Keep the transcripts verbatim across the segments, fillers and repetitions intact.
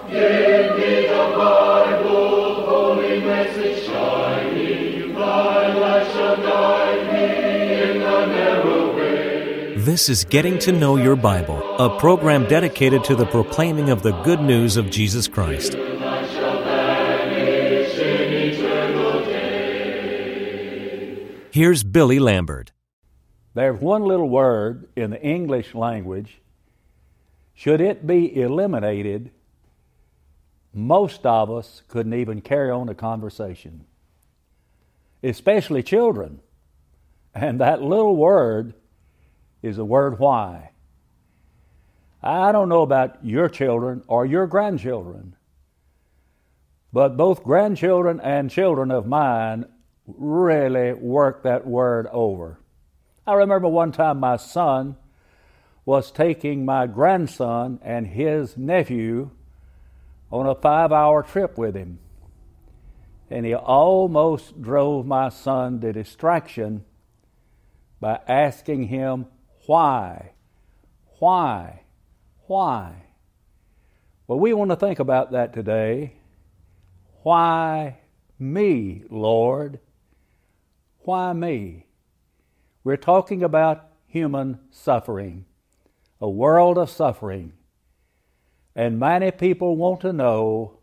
Give me the Bible, holy message shining, thy light shall guide me in the narrow way. This is Getting to Know Your Bible, a program dedicated to the proclaiming of the good news of Jesus Christ. Light shall vanish in eternal day. Here's Billy Lambert. There's one little word in the English language. Should it be eliminated, most of us couldn't even carry on a conversation, especially children. And that little word is the word why. I don't know about your children or your grandchildren, but both grandchildren and children of mine really work that word over. I remember one time my son was taking my grandson and his nephew on a five-hour trip with him. And he almost drove my son to distraction by asking him, why? Why? Why? Well, we want to think about that today. Why me, Lord? Why me? We're talking about human suffering, a world of suffering. And many people want to know,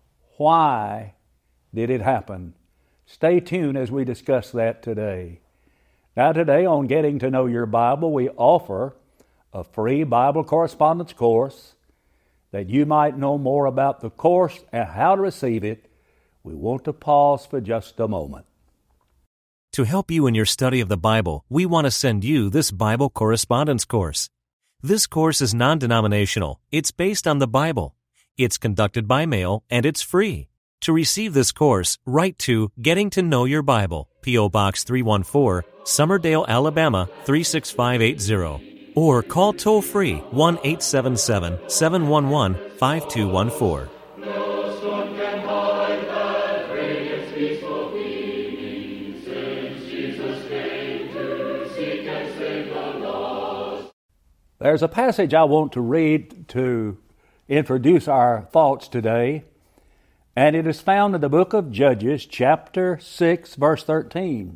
why did it happen? Stay tuned as we discuss that today. Now today on Getting to Know Your Bible, we offer a free Bible correspondence course. That you might know more about the course and how to receive it, we want to pause for just a moment. To help you in your study of the Bible, we want to send you this Bible correspondence course. This course is non-denominational. It's based on the Bible. It's conducted by mail, and it's free. To receive this course, write to Getting to Know Your Bible, P O Box three one four, Summerdale, Alabama three six five eight zero. Or call toll-free one eight seven seven, seven one one, five two one four. No storm can hide that radiance peaceful beaming, since Jesus came to seek and save the lost. There's a passage I want to read to introduce our thoughts today, and it is found in the book of Judges, chapter six, verse thirteen.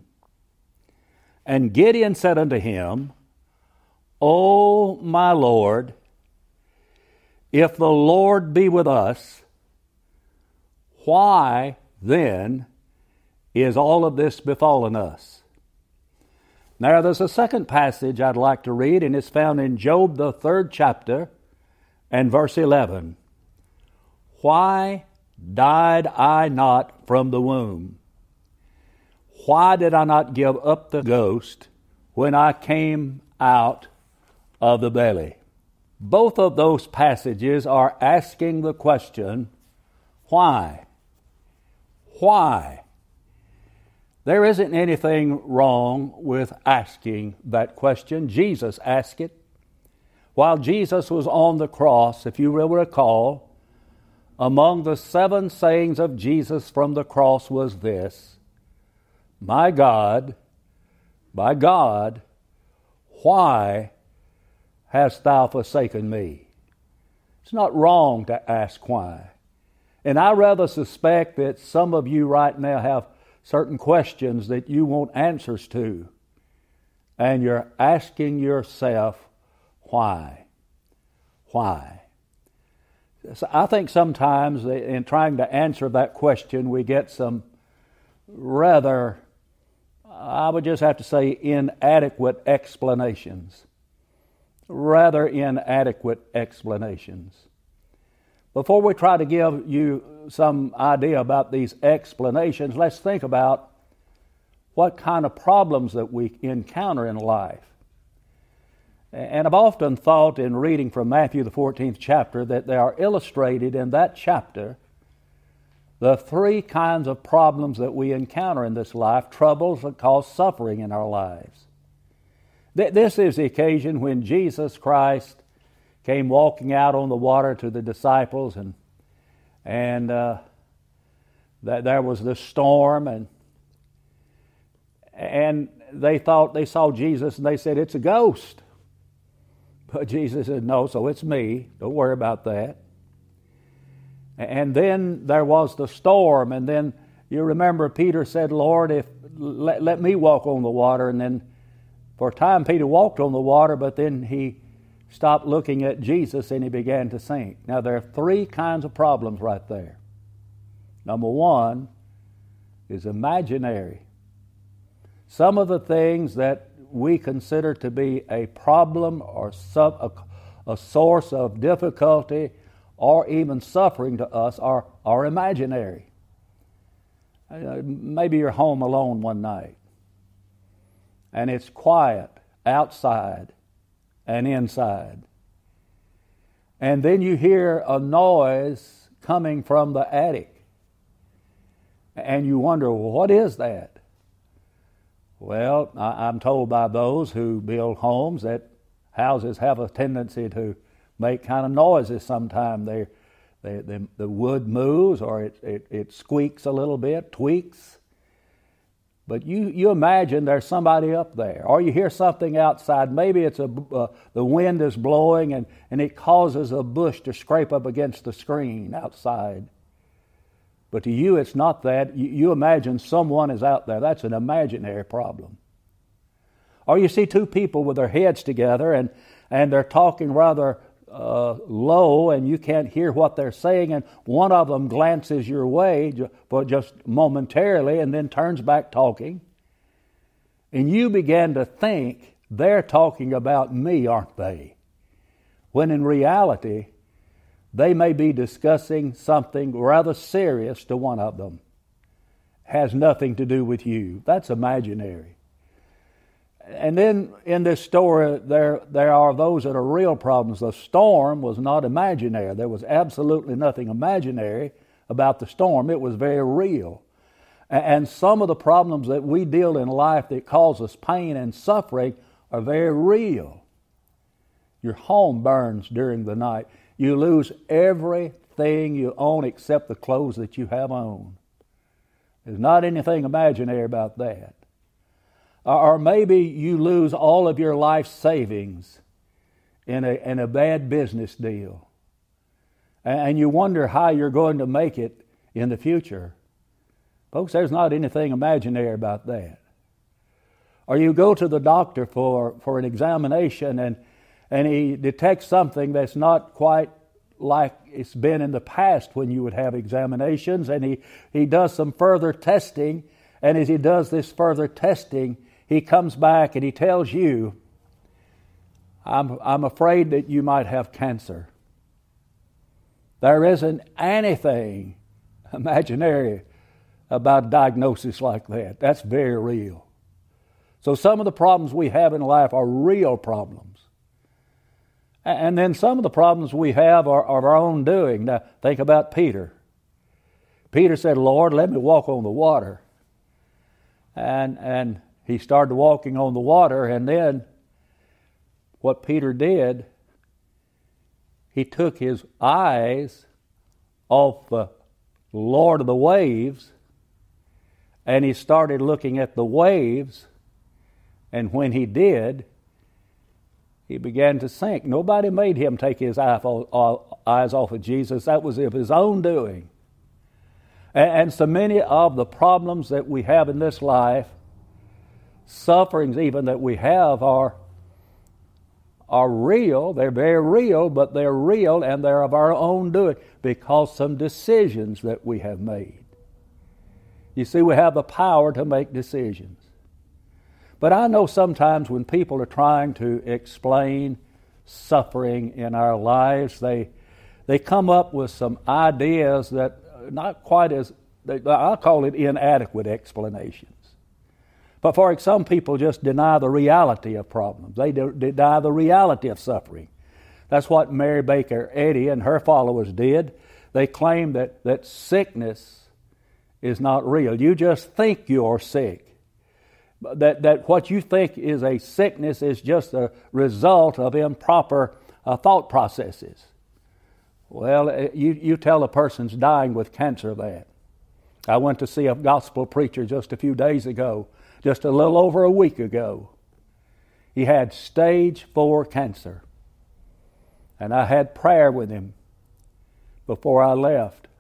And Gideon said unto him, O my Lord, if the Lord be with us, why then is all of this befallen us? Now there's a second passage I'd like to read, and it's found in Job, the third chapter, and verse eleven. Why died I not from the womb? Why did I not give up the ghost when I came out of the belly? Both of those passages are asking the question, why? Why? There isn't anything wrong with asking that question. Jesus asked it. While Jesus was on the cross, if you will recall, among the seven sayings of Jesus from the cross was this, My God, my God, why hast thou forsaken me? It's not wrong to ask why. And I rather suspect that some of you right now have certain questions that you want answers to, and you're asking yourself, why? Why? So I think sometimes in trying to answer that question, we get some rather, I would just have to say, inadequate explanations. Rather inadequate explanations. Before we try to give you some idea about these explanations, let's think about what kind of problems that we encounter in life. And I've often thought in reading from Matthew, the fourteenth chapter, that they are illustrated in that chapter the three kinds of problems that we encounter in this life, troubles that cause suffering in our lives. This is the occasion when Jesus Christ came walking out on the water to the disciples, and and uh, that there was this storm, and and they thought they saw Jesus, and they said, "It's a ghost." But Jesus said, "No, so it's me. Don't worry about that." And then there was the storm, and then you remember Peter said, Lord, if let, let me walk on the water. And then for a time Peter walked on the water, but then he stopped looking at Jesus and he began to sink. Now there are three kinds of problems right there. Number one is imaginary. Some of the things that we consider to be a problem or sub, a, a source of difficulty or even suffering to us are, are imaginary. Uh, maybe you're home alone one night and it's quiet outside and inside. And then you hear a noise coming from the attic. And you wonder, well, what is that? Well, I'm told by those who build homes that houses have a tendency to make kind of noises sometimes. They, they, they, the wood moves or it, it, it squeaks a little bit, tweaks. But you, you imagine there's somebody up there. Or you hear something outside. Maybe it's a, uh, the wind is blowing and, and it causes a bush to scrape up against the screen outside. But to you, it's not that. You, you imagine someone is out there. That's an imaginary problem. Or you see two people with their heads together and, and they're talking rather uh, low and you can't hear what they're saying, and one of them glances your way but just momentarily and then turns back talking. And you begin to think they're talking about me, aren't they? When in reality, they may be discussing something rather serious to one of them. Has nothing to do with you. That's imaginary. And then in this story, there, there are those that are real problems. The storm was not imaginary. There was absolutely nothing imaginary about the storm. It was very real. And some of the problems that we deal in life that cause us pain and suffering are very real. Your home burns during the night. You lose everything you own except the clothes that you have on. There's not anything imaginary about that. Or maybe you lose all of your life savings in a, in a bad business deal. And you wonder how you're going to make it in the future. Folks, there's not anything imaginary about that. Or you go to the doctor for, for an examination and and he detects something that's not quite like it's been in the past when you would have examinations, and he, he does some further testing, and as he does this further testing, he comes back and he tells you, I'm, I'm afraid that you might have cancer. There isn't anything imaginary about a diagnosis like that. That's very real. So some of the problems we have in life are real problems. And then some of the problems we have are of our own doing. Now, think about Peter. Peter said, Lord, let me walk on the water. And, and he started walking on the water, and then what Peter did, he took his eyes off the Lord of the waves, and he started looking at the waves, and when he did, he began to sink. Nobody made him take his eyes off of Jesus. That was of his own doing. And so many of the problems that we have in this life, sufferings even that we have, are, are real. They're very real, but they're real and they're of our own doing because some decisions that we have made. You see, we have the power to make decisions. But I know sometimes when people are trying to explain suffering in our lives, they they come up with some ideas that are not quite as, I call it inadequate explanations. But for some people just deny the reality of problems. They deny the reality of suffering. That's what Mary Baker Eddy and her followers did. They claimed that, that sickness is not real. You just think you're sick. That, that what you think is a sickness is just a result of improper uh, thought processes. Well, you, you tell a person's dying with cancer that. I went to see a gospel preacher just a few days ago, just a little over a week ago. He had stage four cancer. And I had prayer with him before I left.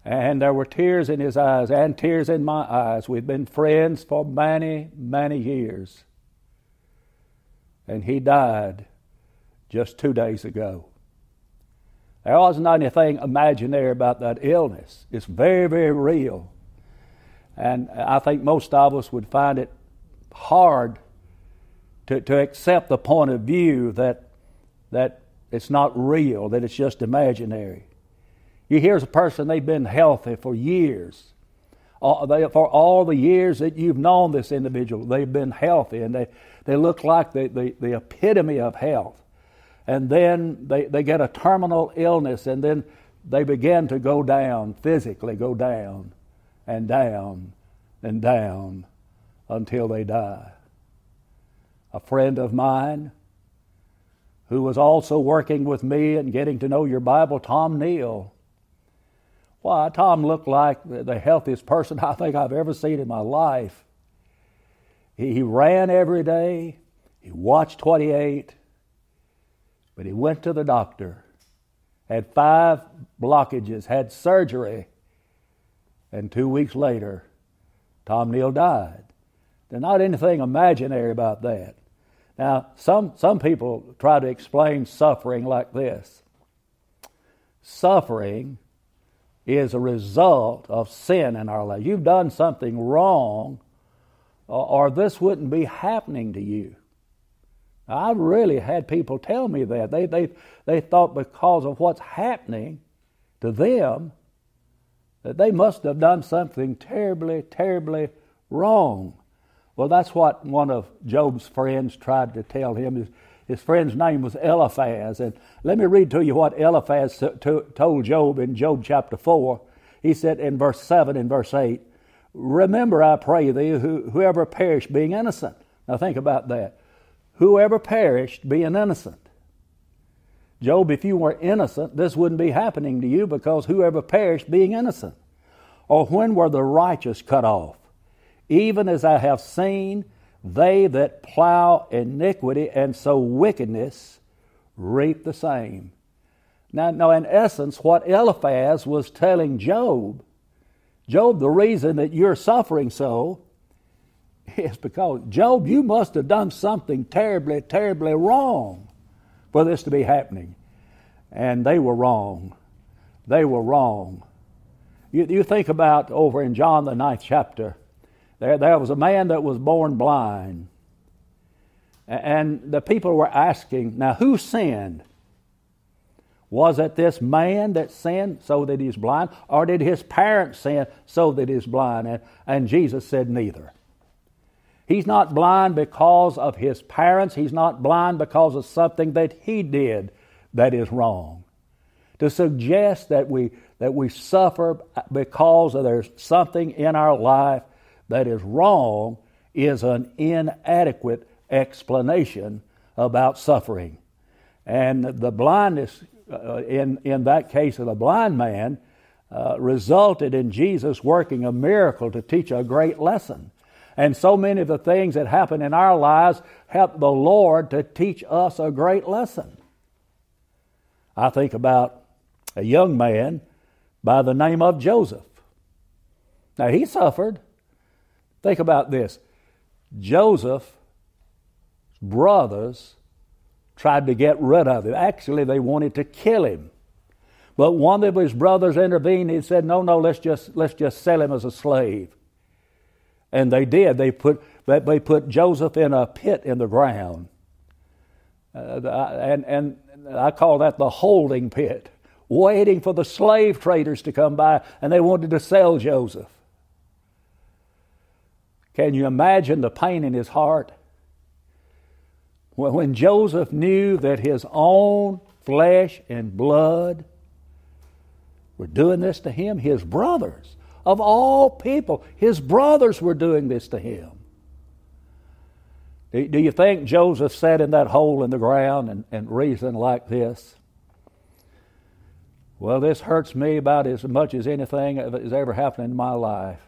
And there were tears in his eyes and tears in my eyes. We'd been friends for many, many years. And he died just two days ago. There wasn't anything imaginary about that illness. It's very, very real. And I think most of us would find it hard to, to accept the point of view that, that it's not real, that it's just imaginary. You hear a person, they've been healthy for years. All, they, for all the years that you've known this individual, they've been healthy, and they, they look like the, the, the epitome of health. And then they, they get a terminal illness, and then they begin to go down, physically go down, and down, and down, until they die. A friend of mine, who was also working with me and getting to know your Bible, Tom Neal. Why, Tom looked like the healthiest person I think I've ever seen in my life. He, he ran every day. He watched what he ate. But he went to the doctor, had five blockages, had surgery, and two weeks later, Tom Neal died. There's not anything imaginary about that. Now, some, some people try to explain suffering like this. Suffering is a result of sin in our life. You've done something wrong, or, or this wouldn't be happening to you. I've really had people tell me that. They, they, they thought because of what's happening to them, that they must have done something terribly, terribly wrong. Well, that's what one of Job's friends tried to tell him. His, his friend's name was Eliphaz. And let me read to you what Eliphaz to, told Job in Job chapter four. He said in verse seven and verse eight, "Remember, I pray thee, who, whoever perished being innocent." Now think about that. Whoever perished being innocent. Job, if you were innocent, this wouldn't be happening to you, because whoever perished being innocent. Or when were the righteous cut off? Even as I have seen, they that plow iniquity and sow wickedness reap the same. Now, now, in essence, what Eliphaz was telling Job, Job, the reason that you're suffering so is because, Job, you must have done something terribly, terribly wrong for this to be happening. And they were wrong. They were wrong. You, you think about over in John the ninth chapter, there, there was a man that was born blind. And the people were asking, now who sinned? Was it this man that sinned so that he's blind? Or did his parents sin so that he's blind? And, and Jesus said neither. He's not blind because of his parents. He's not blind because of something that he did that is wrong. To suggest that we that we suffer because of there's something in our life that is wrong is an inadequate explanation about suffering. And the blindness, uh, in, in that case of the blind man, uh, resulted in Jesus working a miracle to teach a great lesson. And so many of the things that happen in our lives help the Lord to teach us a great lesson. I think about a young man by the name of Joseph. Now, he suffered. Think about this. Joseph's brothers tried to get rid of him. Actually, they wanted to kill him. But one of his brothers intervened and said, no, no, let's just, let's just sell him as a slave. And they did. They put they put Joseph in a pit in the ground. Uh, and, and I call that the holding pit, waiting for the slave traders to come by, and they wanted to sell Joseph. Can you imagine the pain in his heart? When Joseph knew that his own flesh and blood were doing this to him, his brothers, of all people, his brothers were doing this to him. Do, do you think Joseph sat in that hole in the ground and, and reasoned like this? Well, this hurts me about as much as anything that has ever happened in my life.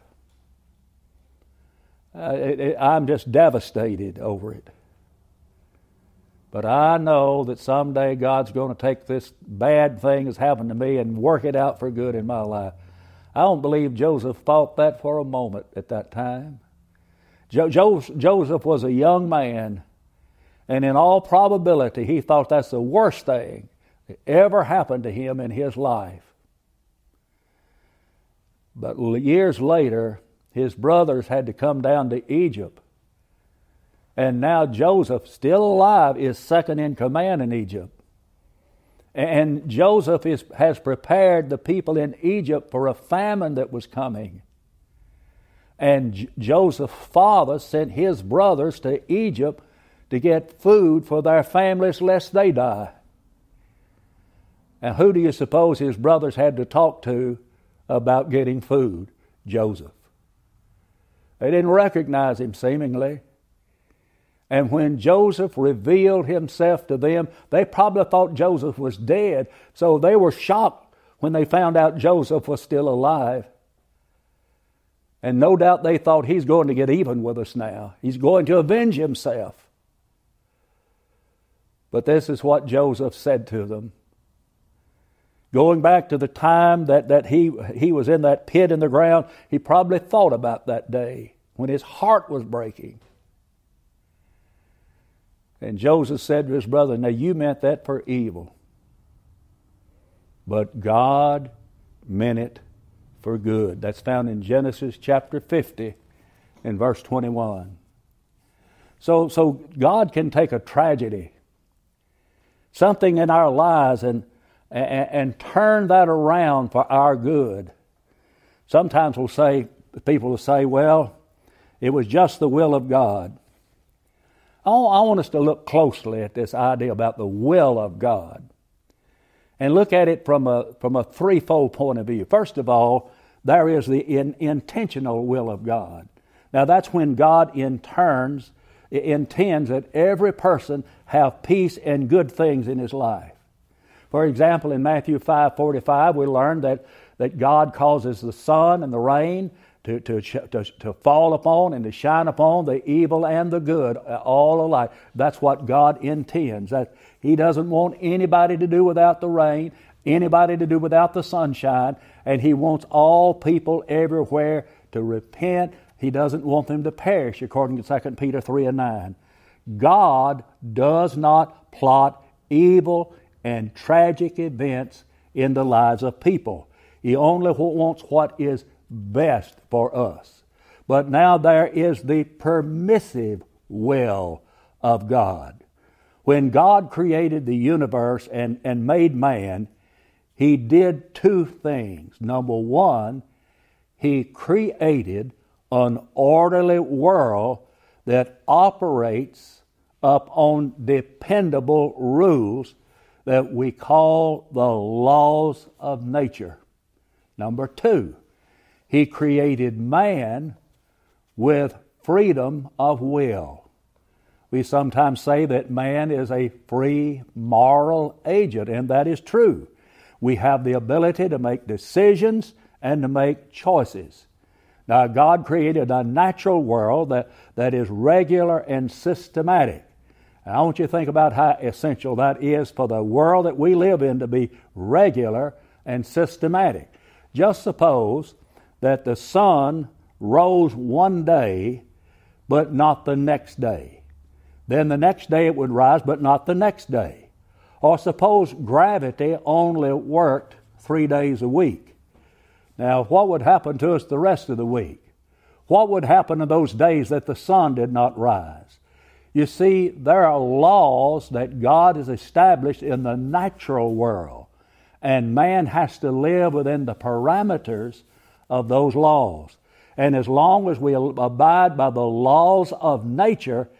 Uh, it, it, I'm just devastated over it. But I know that someday God's going to take this bad thing that's happened to me and work it out for good in my life. I don't believe Joseph thought that for a moment at that time. Jo- jo- Joseph was a young man, and in all probability he thought that's the worst thing that ever happened to him in his life. But years later, his brothers had to come down to Egypt. And now Joseph, still alive, is second in command in Egypt. And Joseph is, has prepared the people in Egypt for a famine that was coming. And J- Joseph's father sent his brothers to Egypt to get food for their families lest they die. And who do you suppose his brothers had to talk to about getting food? Joseph. They didn't recognize him, seemingly. And when Joseph revealed himself to them, they probably thought Joseph was dead. So they were shocked when they found out Joseph was still alive. And no doubt they thought, he's going to get even with us now. He's going to avenge himself. But this is what Joseph said to them. Going back to the time that, that he, he was in that pit in the ground, he probably thought about that day when his heart was breaking. And Joseph said to his brother, now you meant that for evil, but God meant it for good. That's found in Genesis chapter fifty and verse twenty-one. So, so God can take a tragedy, something in our lives, and, and, and turn that around for our good. Sometimes we'll say, people will say, well, it was just the will of God. I want us to look closely at this idea about the will of God and look at it from a from a threefold point of view. First of all, there is the in, intentional will of God. Now that's when God in turns, intends that every person have peace and good things in his life. For example, in Matthew five forty-five, we learn that, that God causes the sun and the rain To, to, to, to fall upon and to shine upon the evil and the good all alike. That's what God intends. That He doesn't want anybody to do without the rain, anybody to do without the sunshine, and He wants all people everywhere to repent. He doesn't want them to perish, according to Second Peter three and nine. God does not plot evil and tragic events in the lives of people. He only wants what is best for us. But now there is the permissive will of God. When God created the universe and, and made man, He did two things. Number one, He created an orderly world that operates upon dependable rules that we call the laws of nature. Number two, He created man with freedom of will. We sometimes say that man is a free moral agent, and that is true. We have the ability to make decisions and to make choices. Now, God created a natural world that, that is regular and systematic. And I want you to think about how essential that is for the world that we live in to be regular and systematic. Just suppose that the sun rose one day, but not the next day. Then the next day it would rise, but not the next day. Or suppose gravity only worked three days a week. Now, what would happen to us the rest of the week? What would happen in those days that the sun did not rise? You see, there are laws that God has established in the natural world, and man has to live within the parameters of those laws. And as long as we abide by the laws of nature,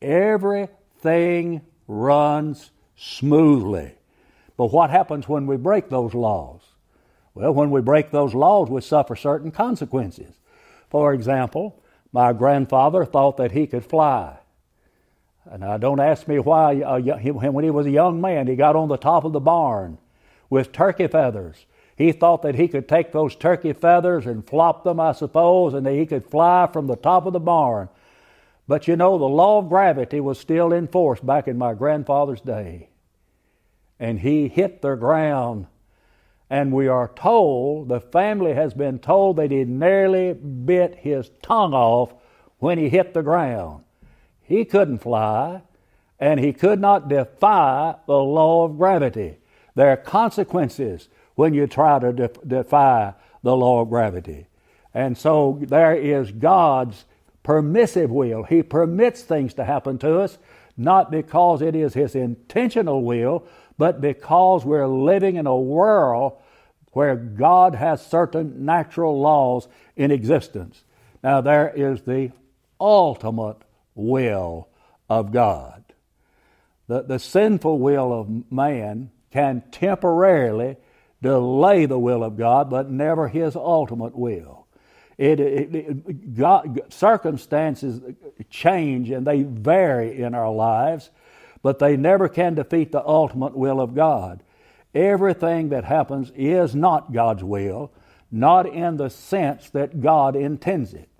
everything runs smoothly. But what happens when we break those laws? Well, when we break those laws, we suffer certain consequences. For example, my grandfather thought that he could fly. And now, don't ask me why, uh, he, when he was a young man, he got on the top of the barn with turkey feathers. He thought that he could take those turkey feathers and flop them, I suppose, and that he could fly from the top of the barn. But you know, the law of gravity was still in force back in my grandfather's day. And he hit the ground, And we are told, the family has been told that he nearly bit his tongue off when he hit the ground. He couldn't fly, and he could not defy the law of gravity. There are consequences when you try to def- defy the law of gravity. And so there is God's permissive will. He permits things to happen to us, not because it is His intentional will, but because we're living in a world where God has certain natural laws in existence. Now there is the ultimate will of God. The, the sinful will of man can temporarily delay the will of God, but never His ultimate will. It, it, it, God, circumstances change and they vary in our lives, but they never can defeat the ultimate will of God. Everything that happens is not God's will, not in the sense that God intends it.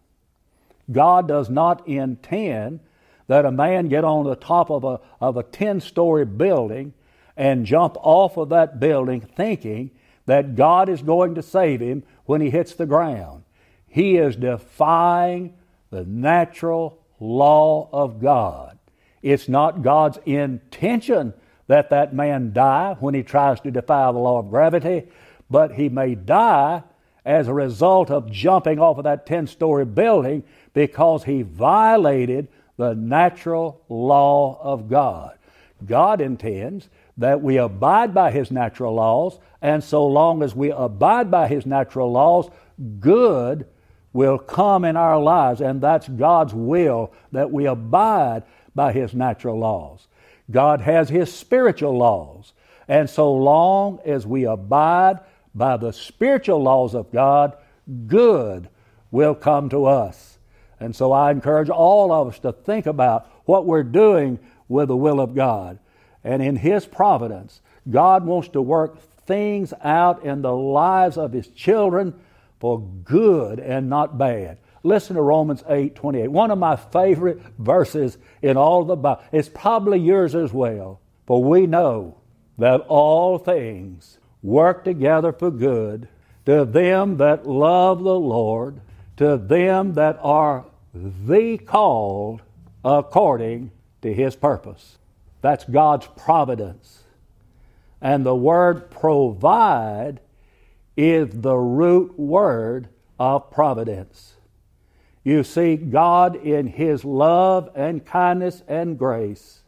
God does not intend that a man get on the top of a, of a ten-story building and jump off of that building thinking that God is going to save him when he hits the ground. He is defying the natural law of God. It's not God's intention that that man die when he tries to defy the law of gravity, but he may die as a result of jumping off of that ten-story building because he violated the natural law of God. God intends that we abide by His natural laws, and so long as we abide by His natural laws, good will come in our lives, and that's God's will, that we abide by His natural laws. God has His spiritual laws, and so long as we abide by the spiritual laws of God, good will come to us. And so I encourage all of us to think about what we're doing with the will of God. And in His providence, God wants to work things out in the lives of His children for good and not bad. Listen to Romans eight twenty-eight, one of my favorite verses in all of the Bible. It's probably yours as well. For we know that all things work together for good to them that love the Lord, to them that are the called according to His purpose. That's God's providence. And the word provide is the root word of providence. You see, God in His love and kindness and grace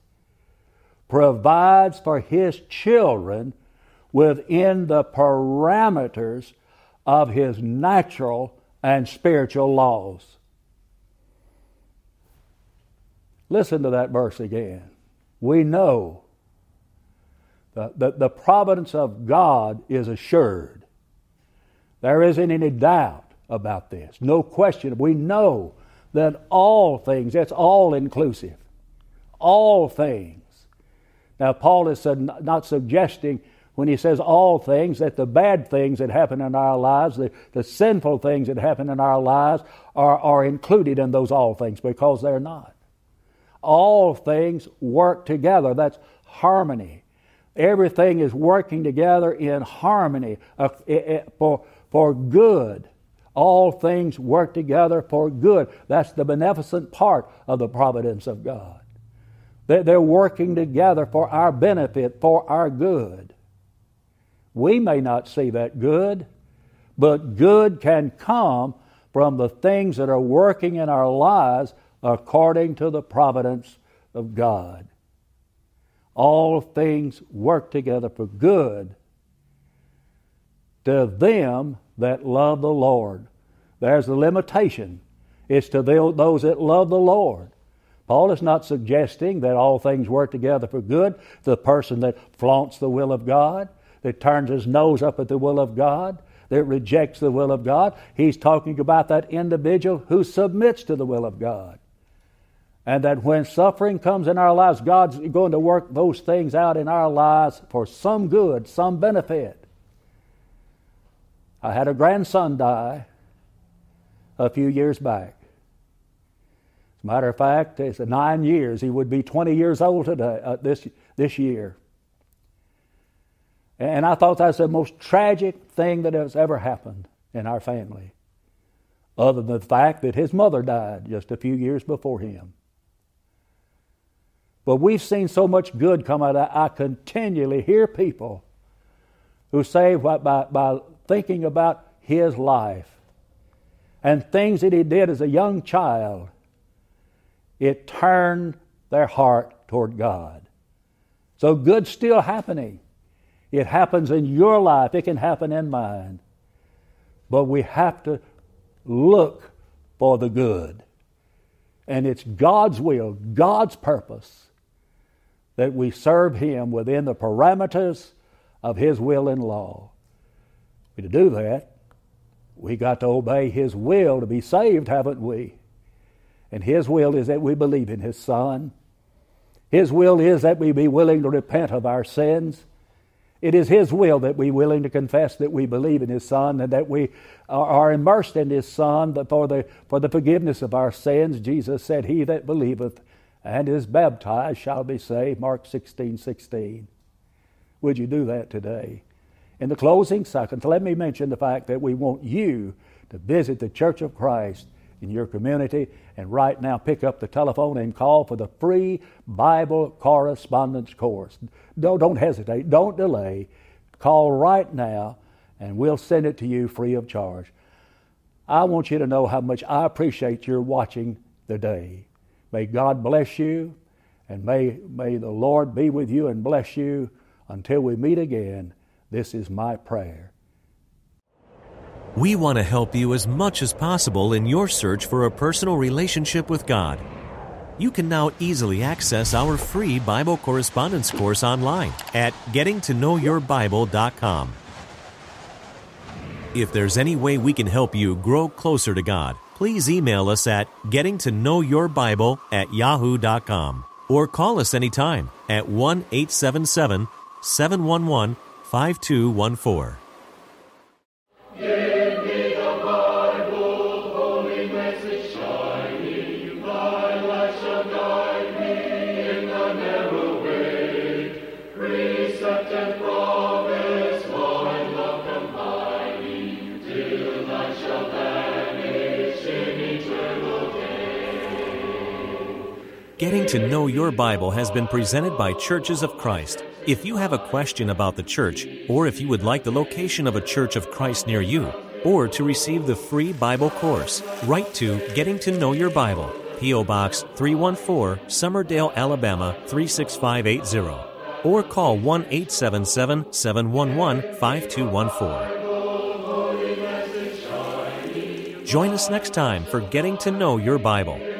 provides for His children within the parameters of His natural and spiritual laws. Listen to that verse again. We know that the, the providence of God is assured. There isn't any doubt about this. No question. We know that all things, that's all inclusive. All things. Now Paul is not suggesting when he says all things that the bad things that happen in our lives, the, the sinful things that happen in our lives are, are included in those all things, because they're not. All things work together. That's harmony. Everything is working together in harmony uh, for, for good. All things work together for good. That's the beneficent part of the providence of God. They're working together for our benefit, for our good. We may not see that good, but good can come from the things that are working in our lives according to the providence of God. All things work together for good to them that love the Lord. There's the limitation. It's to those that love the Lord. Paul is not suggesting that all things work together for good. The person that flaunts the will of God, that turns his nose up at the will of God, that rejects the will of God. He's talking about that individual who submits to the will of God. And that when suffering comes in our lives, God's going to work those things out in our lives for some good, some benefit. I had a grandson die a few years back. As a matter of fact, it's nine years. He would be twenty years old today, uh, this, this year. And I thought that's the most tragic thing that has ever happened in our family, other than the fact that his mother died just a few years before him. But we've seen so much good come out of that. I continually hear people who say by, by, by thinking about his life and things that he did as a young child, it turned their heart toward God. So good's still happening. It happens in your life. It can happen in mine. But we have to look for the good. And it's God's will, God's purpose, that we serve Him within the parameters of His will and law. To do that, we got to obey His will to be saved, haven't we? And His will is that we believe in His Son. His will is that we be willing to repent of our sins. It is His will that we be willing to confess that we believe in His Son and that we are immersed in His Son for the, for the forgiveness of our sins. Jesus said, "He that believeth and is baptized shall be saved," Mark sixteen sixteen. Would you do that today? In the closing seconds, let me mention the fact that we want you to visit the Church of Christ in your community, and right now pick up the telephone and call for the free Bible correspondence course. Don't, don't hesitate. Don't delay. Call right now, and we'll send it to you free of charge. I want you to know how much I appreciate your watching the day. May God bless you, and may, may the Lord be with you and bless you until we meet again. This is my prayer. We want to help you as much as possible in your search for a personal relationship with God. You can now easily access our free Bible correspondence course online at getting to know your bible dot com. If there's any way we can help you grow closer to God, please email us at getting to know your bible at yahoo dot com or call us anytime at one eight seven seven, seven one one, five two one four. Getting to Know Your Bible has been presented by Churches of Christ. If you have a question about the church, or if you would like the location of a Church of Christ near you, or to receive the free Bible course, write to Getting to Know Your Bible, P O Box three one four, Summerdale, Alabama three six five eight zero, or call one eight seven seven, seven one one, five two one four. Join us next time for Getting to Know Your Bible.